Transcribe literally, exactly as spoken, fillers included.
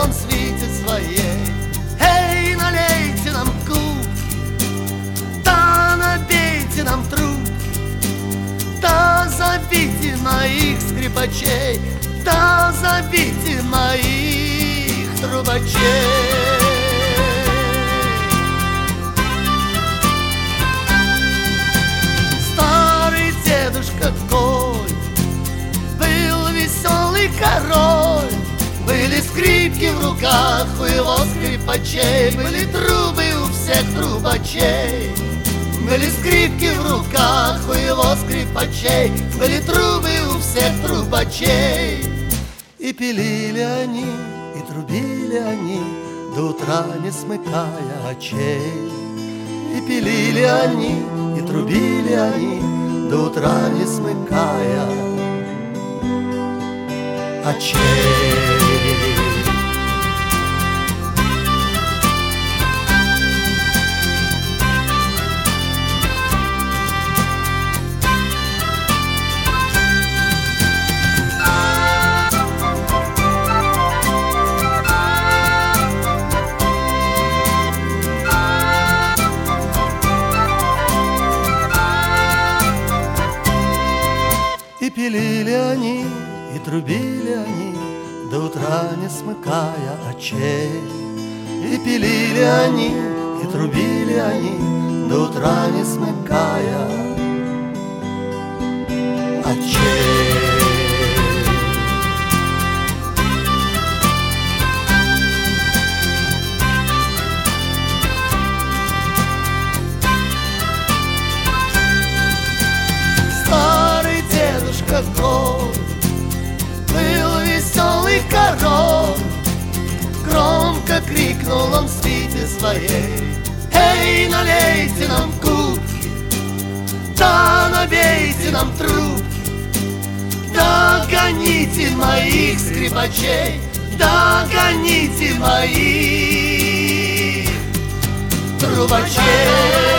он свите своей. Эй, налейте нам кубки, да набейте нам трубки, да зовите моих скрипачей, да зовите моих трубачей. Старый дедушка Коль был веселый король. Были скрипки в руках у его скрипачей, были трубы у всех трубачей. Были скрипки в руках у его скрипачей, были трубы у всех трубачей. И пилили они, и трубили они, до утра не смыкая очей. И пилили они, и трубили они, до утра не смыкая очей. И пилили они, и трубили они, до утра не смыкая очей. И пилили они, и трубили они, до утра не смыкая очей. Коль был веселый король, громко крикнул он свите своей. Эй, налейте нам кубки, да набейте нам трубки, да гоните моих скрипачей, да гоните моих трубачей.